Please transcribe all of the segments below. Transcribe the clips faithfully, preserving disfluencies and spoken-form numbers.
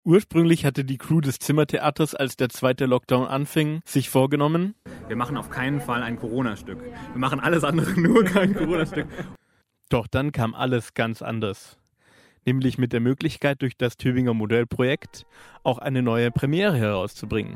Ursprünglich hatte die Crew des Zimmertheaters, als der zweite Lockdown anfing, sich vorgenommen: Wir machen auf keinen Fall ein Corona-Stück. Wir machen alles andere, nur kein Corona-Stück. Doch dann kam alles ganz anders. Nämlich mit der Möglichkeit, durch das Tübinger Modellprojekt auch eine neue Premiere herauszubringen.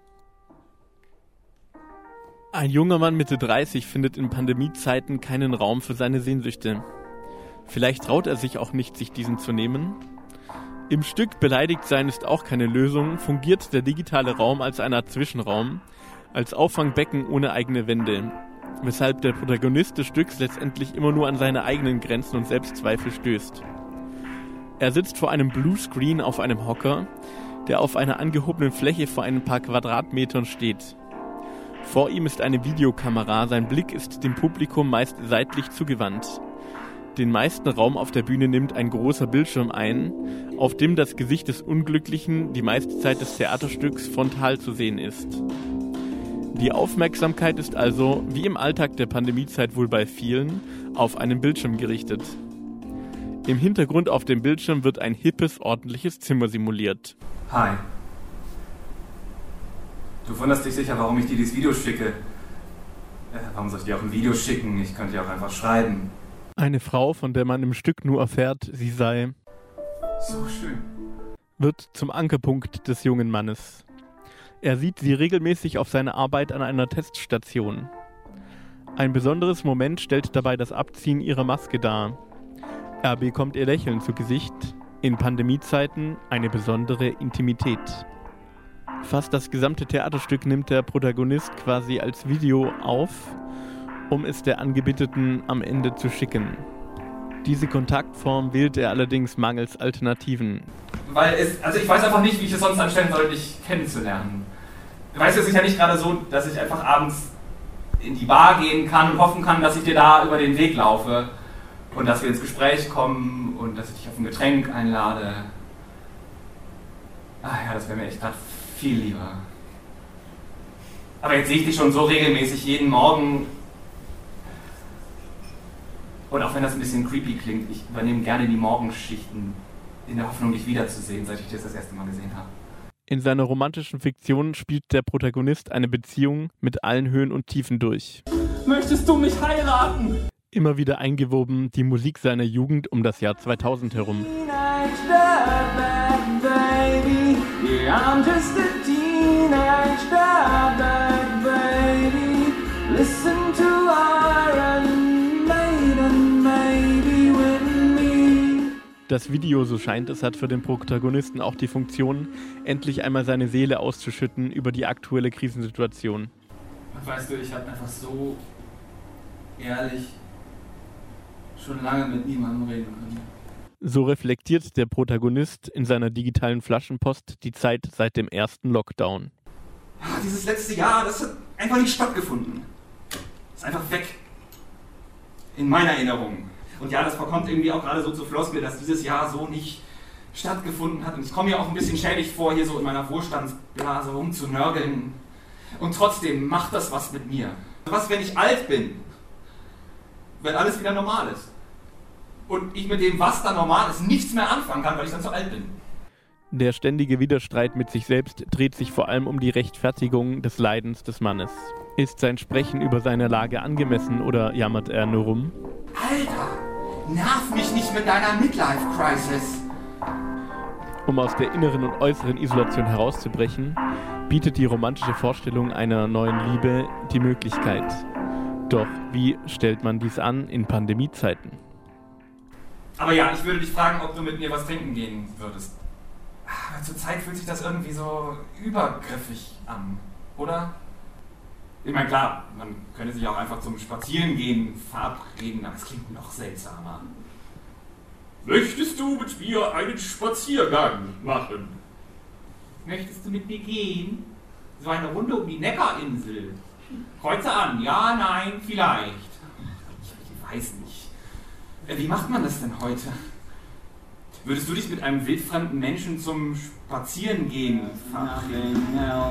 Ein junger Mann Mitte dreißig findet in Pandemiezeiten keinen Raum für seine Sehnsüchte. Vielleicht traut er sich auch nicht, sich diesen zu nehmen. Im Stück Beleidigt sein ist auch keine Lösung, fungiert der digitale Raum als eine Art Zwischenraum, als Auffangbecken ohne eigene Wände, weshalb der Protagonist des Stücks letztendlich immer nur an seine eigenen Grenzen und Selbstzweifel stößt. Er sitzt vor einem Bluescreen auf einem Hocker, der auf einer angehobenen Fläche vor ein paar Quadratmetern steht. Vor ihm ist eine Videokamera, sein Blick ist dem Publikum meist seitlich zugewandt. Den meisten Raum auf der Bühne nimmt ein großer Bildschirm ein, auf dem das Gesicht des Unglücklichen die meiste Zeit des Theaterstücks frontal zu sehen ist. Die Aufmerksamkeit ist also, wie im Alltag der Pandemiezeit wohl bei vielen, auf einen Bildschirm gerichtet. Im Hintergrund auf dem Bildschirm wird ein hippes, ordentliches Zimmer simuliert. Hi. Du wunderst dich sicher, warum ich dir dieses Video schicke. Äh, warum soll ich dir auch ein Video schicken? Ich könnte dir auch einfach schreiben. Eine Frau, von der man im Stück nur erfährt, sie sei so schön, wird zum Ankerpunkt des jungen Mannes. Er sieht sie regelmäßig auf seine Arbeit an einer Teststation. Ein besonderes Moment stellt dabei das Abziehen ihrer Maske dar. Er bekommt ihr Lächeln zu Gesicht, in Pandemiezeiten eine besondere Intimität. Fast das gesamte Theaterstück nimmt der Protagonist quasi als Video auf, um es der Angebeteten am Ende zu schicken. Diese Kontaktform wählt er allerdings mangels Alternativen. Weil es, also ich weiß einfach nicht, wie ich es sonst anstellen soll, dich kennenzulernen. Du weißt, es ist ja nicht gerade so, dass ich einfach abends in die Bar gehen kann und hoffen kann, dass ich dir da über den Weg laufe und dass wir ins Gespräch kommen und dass ich dich auf ein Getränk einlade. Ach ja, das wäre mir echt gerade viel lieber. Aber jetzt sehe ich dich schon so regelmäßig jeden Morgen. Und auch wenn das ein bisschen creepy klingt, ich übernehme gerne die Morgenschichten in der Hoffnung, dich wiederzusehen, seit ich dich das erste Mal gesehen habe. In seiner romantischen Fiktion spielt der Protagonist eine Beziehung mit allen Höhen und Tiefen durch. Möchtest du mich heiraten? Immer wieder eingewoben die Musik seiner Jugend um das Jahr zweitausend herum. Das Video, so scheint es, hat für den Protagonisten auch die Funktion, endlich einmal seine Seele auszuschütten über die aktuelle Krisensituation. Weißt du, ich habe einfach so ehrlich schon lange mit niemandem reden können. So reflektiert der Protagonist in seiner digitalen Flaschenpost die Zeit seit dem ersten Lockdown. Ach, dieses letzte Jahr, das hat einfach nicht stattgefunden. Ist einfach weg. In meiner Erinnerung. Und ja, das verkommt irgendwie auch gerade so zur Floskel, dass dieses Jahr so nicht stattgefunden hat. Und ich komme mir auch ein bisschen schäbig vor, hier so in meiner Wohlstandsblase rumzunörgeln. Und trotzdem macht das was mit mir. Was, wenn ich alt bin? Wenn alles wieder normal ist. Und ich mit dem, was da normal ist, nichts mehr anfangen kann, weil ich dann zu alt bin. Der ständige Widerstreit mit sich selbst dreht sich vor allem um die Rechtfertigung des Leidens des Mannes. Ist sein Sprechen über seine Lage angemessen oder jammert er nur rum? Alter, nerv mich nicht mit deiner Midlife-Crisis! Um aus der inneren und äußeren Isolation herauszubrechen, bietet die romantische Vorstellung einer neuen Liebe die Möglichkeit. Doch wie stellt man dies an in Pandemiezeiten? Aber ja, ich würde dich fragen, ob du mit mir was trinken gehen würdest. Aber zurzeit fühlt sich das irgendwie so übergriffig an, oder? Ich meine, klar, man könnte sich auch einfach zum Spazierengehen verabreden, aber es klingt noch seltsamer. Möchtest du mit mir einen Spaziergang machen? Möchtest du mit mir gehen? So eine Runde um die Neckarinsel. Kreuze an, ja, nein, vielleicht. Ich, ich weiß nicht. Wie macht man das denn heute? Würdest du dich mit einem wildfremden Menschen zum Spazierengehen verabreden?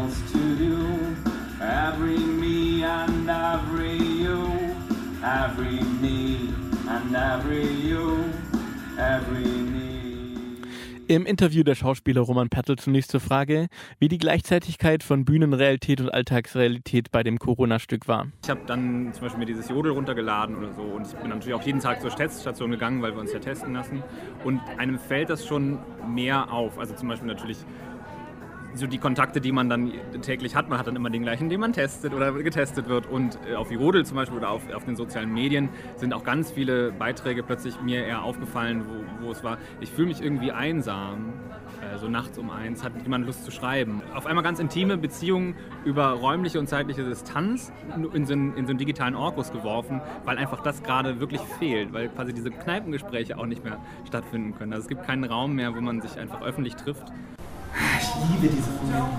Every me and every you, every me and every you, every me. Im Interview der Schauspieler Roman Pertl zunächst zur Frage, wie die Gleichzeitigkeit von Bühnenrealität und Alltagsrealität bei dem Corona-Stück war. Ich habe dann zum Beispiel mir dieses Jodel runtergeladen oder so und ich bin natürlich auch jeden Tag zur Teststation gegangen, weil wir uns ja testen lassen. Und einem fällt das schon mehr auf. Also zum Beispiel natürlich so die Kontakte, die man dann täglich hat. Man hat dann immer den gleichen, den man testet oder getestet wird. Und auf Jodel zum Beispiel oder auf, auf den sozialen Medien sind auch ganz viele Beiträge plötzlich mir eher aufgefallen, wo, wo es war, ich fühle mich irgendwie einsam. Äh, so nachts um eins hat niemand Lust zu schreiben. Auf einmal ganz intime Beziehungen über räumliche und zeitliche Distanz in so einen, in so einen digitalen Orkus geworfen, weil einfach das gerade wirklich fehlt, weil quasi diese Kneipengespräche auch nicht mehr stattfinden können. Also es gibt keinen Raum mehr, wo man sich einfach öffentlich trifft. Ich liebe diese Momente.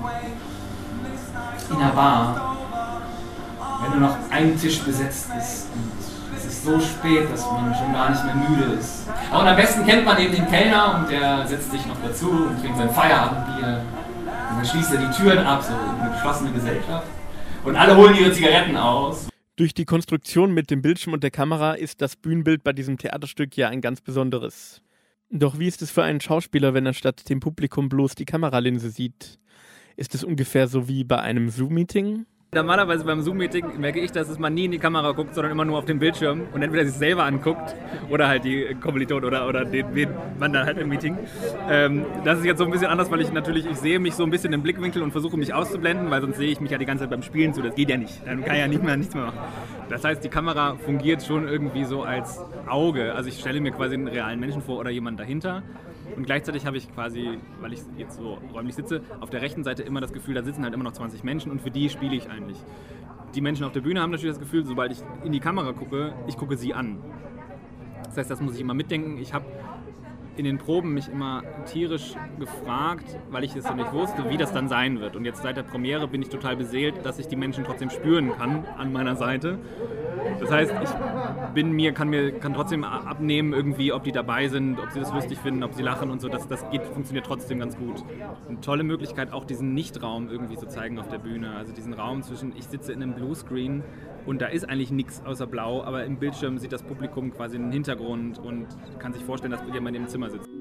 In der Bar, wenn nur noch ein Tisch besetzt ist und es ist so spät, dass man schon gar nicht mehr müde ist. Und am besten kennt man eben den Kellner und der setzt sich noch dazu und trinkt sein Feierabendbier. Und dann schließt er die Türen ab, so eine geschlossene Gesellschaft. Und alle holen ihre Zigaretten aus. Durch die Konstruktion mit dem Bildschirm und der Kamera ist das Bühnenbild bei diesem Theaterstück ja ein ganz besonderes. Doch wie ist es für einen Schauspieler, wenn er statt dem Publikum bloß die Kameralinse sieht? Ist es ungefähr so wie bei einem Zoom-Meeting? Normalerweise beim Zoom-Meeting merke ich, dass man nie in die Kamera guckt, sondern immer nur auf den Bildschirm und entweder sich selber anguckt oder halt die Kommilitonen oder, oder den, wen man dann halt im Meeting. Ähm, das ist jetzt so ein bisschen anders, weil ich natürlich, ich sehe mich so ein bisschen im Blickwinkel und versuche mich auszublenden, weil sonst sehe ich mich ja die ganze Zeit beim Spielen zu. Das geht ja nicht. Dann kann ich ja nicht mehr, nichts mehr machen. Das heißt, die Kamera fungiert schon irgendwie so als Auge. Also ich stelle mir quasi einen realen Menschen vor oder jemanden dahinter. Und gleichzeitig habe ich quasi, weil ich jetzt so räumlich sitze, auf der rechten Seite immer das Gefühl, da sitzen halt immer noch zwanzig Menschen und für die spiele ich eigentlich. Die Menschen auf der Bühne haben natürlich das Gefühl, sobald ich in die Kamera gucke, ich gucke sie an. Das heißt, das muss ich immer mitdenken. Ich habe in den Proben mich immer tierisch gefragt, weil ich es ja nicht wusste, wie das dann sein wird. Und jetzt seit der Premiere bin ich total beseelt, dass ich die Menschen trotzdem spüren kann an meiner Seite. Das heißt, ich bin mir, kann mir kann trotzdem abnehmen, irgendwie, ob die dabei sind, ob sie das lustig finden, ob sie lachen und so. Das, das geht, funktioniert trotzdem ganz gut. Eine tolle Möglichkeit, auch diesen Nichtraum irgendwie zu zeigen auf der Bühne. Also diesen Raum zwischen, ich sitze in einem Bluescreen und da ist eigentlich nichts außer Blau, aber im Bildschirm sieht das Publikum quasi einen Hintergrund und kann sich vorstellen, dass jemand im Zimmer sitzt.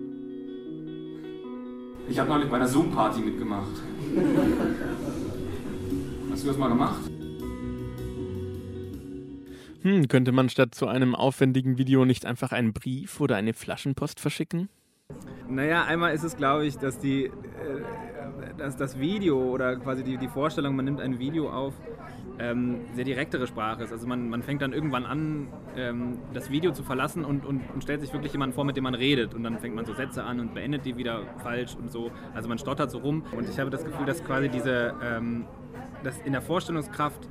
Ich habe neulich bei einer Zoom-Party mitgemacht. Hast du das mal gemacht? Hm, könnte man statt zu einem aufwendigen Video nicht einfach einen Brief oder eine Flaschenpost verschicken? Naja, einmal ist es, glaube ich, dass, die, äh, dass das Video oder quasi die, die Vorstellung, man nimmt ein Video auf, ähm, sehr direktere Sprache ist. Also man, man fängt dann irgendwann an, ähm, das Video zu verlassen und, und, und stellt sich wirklich jemanden vor, mit dem man redet. Und dann fängt man so Sätze an und beendet die wieder falsch und so. Also man stottert so rum. Und ich habe das Gefühl, dass quasi diese, ähm, dass in der Vorstellungskraft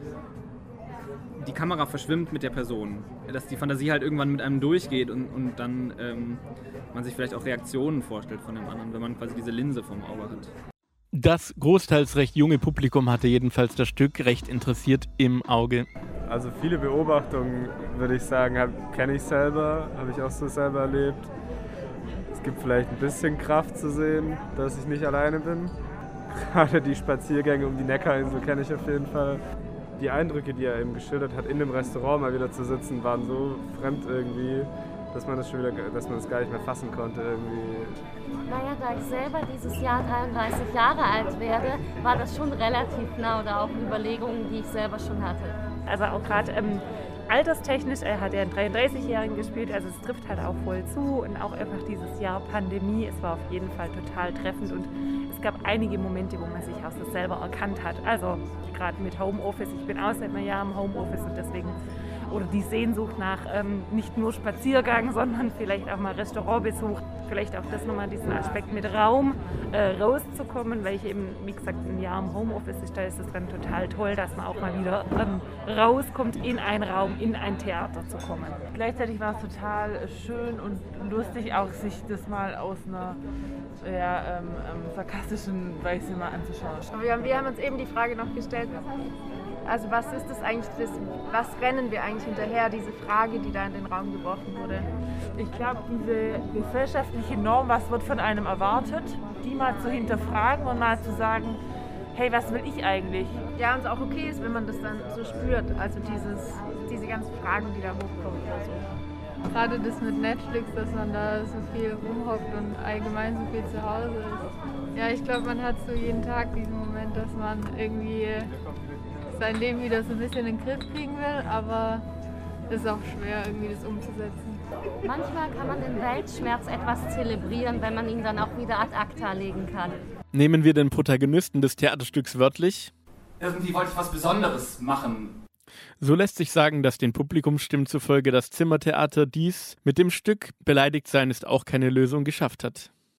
die Kamera verschwimmt mit der Person. Dass die Fantasie halt irgendwann mit einem durchgeht und, und dann ähm, man sich vielleicht auch Reaktionen vorstellt von dem anderen, wenn man quasi diese Linse vom Auge hat. Das großteils recht junge Publikum hatte jedenfalls das Stück recht interessiert im Auge. Also viele Beobachtungen, würde ich sagen, kenne ich selber, habe ich auch so selber erlebt. Es gibt vielleicht ein bisschen Kraft zu sehen, dass ich nicht alleine bin. Gerade die Spaziergänge um die Neckarinsel kenne ich auf jeden Fall. Die Eindrücke, die er eben geschildert hat, in dem Restaurant mal wieder zu sitzen, waren so fremd irgendwie, dass man das schon wieder, dass man das gar nicht mehr fassen konnte irgendwie. Naja, da ich selber dieses Jahr dreiunddreißig Jahre alt werde, war das schon relativ nah oder auch Überlegungen, die ich selber schon hatte. Also auch gerade ähm, alterstechnisch, er hat ja einen dreiunddreißigjährigen gespielt, also es trifft halt auch voll zu und auch einfach dieses Jahr Pandemie, es war auf jeden Fall total treffend und es gab einige Momente, wo man sich auch so selber erkannt hat. Also gerade mit Homeoffice, ich bin auch seit einem Jahr im Homeoffice und deswegen, oder die Sehnsucht nach ähm, nicht nur Spaziergang, sondern vielleicht auch mal Restaurantbesuch, vielleicht auch das nochmal diesen Aspekt mit Raum äh, rauszukommen, weil ich eben, wie gesagt, ein Jahr im Homeoffice ist, da ist es dann total toll, dass man auch mal wieder ähm, rauskommt, in einen Raum, in ein Theater zu kommen. Gleichzeitig war es total schön und lustig, auch sich das mal aus einer ja, ähm, ähm, sarkastischen Weise mal anzuschauen. Aber wir haben, wir haben uns eben die Frage noch gestellt, also was ist das eigentlich, das, was rennen wir eigentlich hinterher, diese Frage, die da in den Raum geworfen wurde? Ich glaube, diese gesellschaftliche Norm, was wird von einem erwartet, die mal zu hinterfragen und mal zu sagen, hey, was will ich eigentlich? Ja, und es auch okay ist, wenn man das dann so spürt, also dieses, diese ganzen Fragen, die da hochkommen oder so. Gerade das mit Netflix, dass man da so viel rumhockt und allgemein so viel zu Hause ist. Ja, ich glaube, man hat so jeden Tag diesen Moment, dass man irgendwie sein Leben wieder so ein bisschen in den Griff kriegen will, aber es ist auch schwer, irgendwie das umzusetzen. Manchmal kann man den Weltschmerz etwas zelebrieren, wenn man ihn dann auch wieder ad acta legen kann. Nehmen wir den Protagonisten des Theaterstücks wörtlich. Irgendwie wollte ich was Besonderes machen. So lässt sich sagen, dass den Publikumsstimmen zufolge das Zimmertheater dies mit dem Stück Beleidigt sein ist auch keine Lösung geschafft hat.